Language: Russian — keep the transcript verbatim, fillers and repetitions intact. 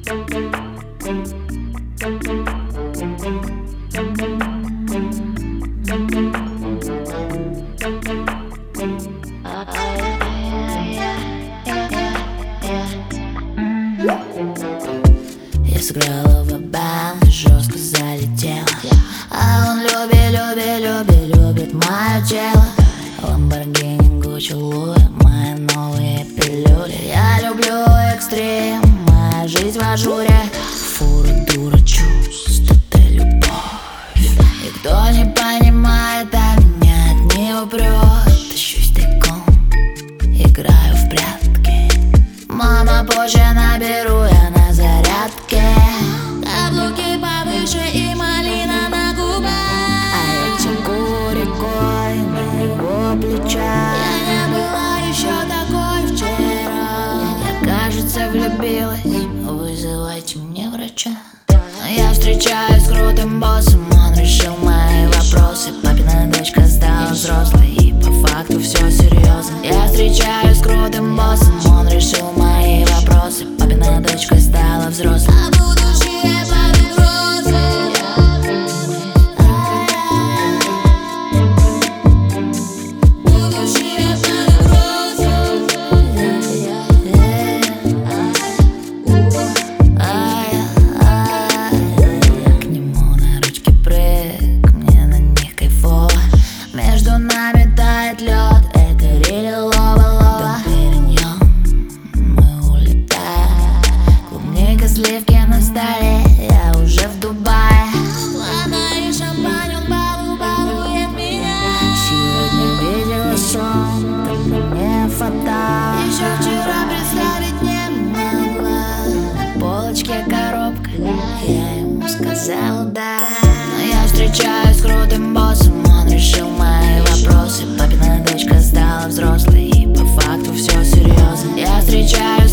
Я сыграла в бан, жестко залетела, а он любит, любит, любит, любит мое тело. Ламборгини, Гуччи, Луи, мои новые пилюли. Я люблю экстрим, моя жизнь в ажуре. Фура, дура, чувств, это любовь. И кто не понимает, а меня от не упрет. Тащусь тайком, играю в прятки. Мама, позже наберу я на зарядке. Каблуки повыше и малина на губах, а я теку рекой на его плечах. Я не была еще такой вчера. Я, кажется, влюбилась, вызывайте мне врача. Я встречаюсь с крутым боссом, он решил мои вопросы. Папина дочка стала взрослой, и по факту все серьезно. Я встречаюсь с крутым боссом, он решил мои вопросы. Папина дочка стала взрослой, а будущее под угрозой. Будущее под угрозой. К нему на ручке прыг, мне на них кайфово. Между нами тает лед, это рели лова-лова. Мы улетаем, клубника, сливки на столе, я уже в Дубае. Вода и шампань, он балу, балует меня. Сегодня видела сон, только мне фата. Еще вчера представить не могла. На полочке коробка, я ему сказала да. Но я встречаюсь с крутым боссом, он решил мои вопросы. Папина дочка стала взрослой, и по факту все серьезно. Я встречаюсь